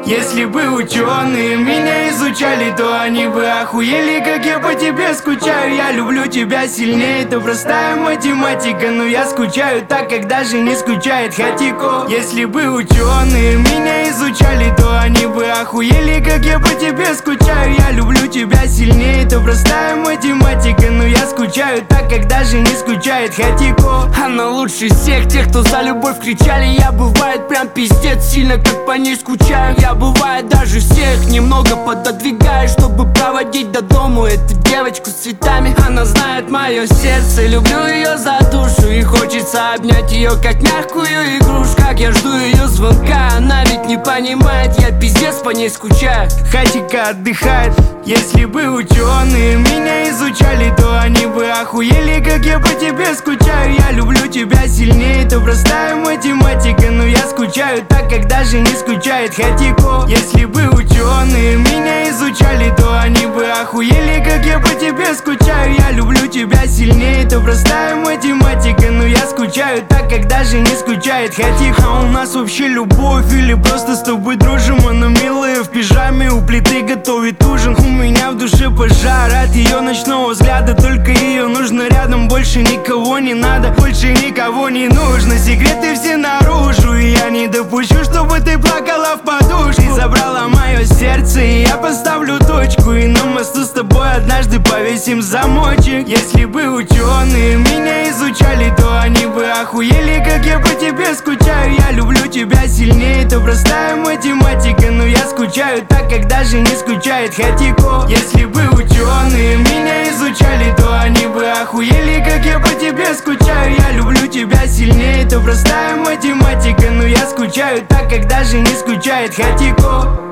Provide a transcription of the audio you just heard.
Если бы ученые меня изучали, то они бы охуели, как я по тебе скучаю. Я люблю тебя сильнее, это простая математика, но я скучаю так, как даже не скучает Хатико. Если бы ученые меня изучали, то они бы охуели, как я по тебе скучаю. Я люблю тебя сильнее, это простая математика, но я скучаю так, как даже не скучает Хатико. Она лучше всех тех, кто за любовь кричали. Я бывает прям пиздец сильно, как по ней скучаю. Я бывает даже всех немного пододвигаю, чтобы проводить до дому эту девочку с цветами. Она знает мое сердце, люблю ее за душу, и хочется обнять ее, как мягкую игрушку. Как я жду ее звонка, она ведь не понимает, я пиздец по ней скучаю. Хатика отдыхает. Если бы ученые меня изучали, то они бы охуели, как я по тебе скучаю. Я люблю тебя сильнее, это простая математика, но я скучаю так, как даже не скучает Хатико. Если бы ученые меня изучали, то они бы охуели, как я по тебе скучаю. Я люблю тебя сильнее, это простая математика, но я скучаю так, как даже не скучает Хатико. А у нас вообще любовь или просто с тобой дружим? Она милая в пижаме, у плиты готовит ужин. У меня в душе пожар от ее ночного взгляда. Только ее нужно рядом, больше никого не надо, больше никого не нужно. Секреты все наружу, и я не допущу, чтобы ты плакала в подушку. Ты забрала мое сердце, и я поставлю точку, и на мосту с тобой однажды повесим замочек. Если бы ученые меня изучали, то они бы охуели, как я по тебе скучаю. Я люблю тебя сильнее, это простая математика, но я скучаю так, как даже не скучает Хатико. Если бы ученые меня изучали, то они бы охуели, как я по тебе скучаю. Я люблю тебя сильнее, это простая математика, но я скучаю так, как даже не скучает Хатико.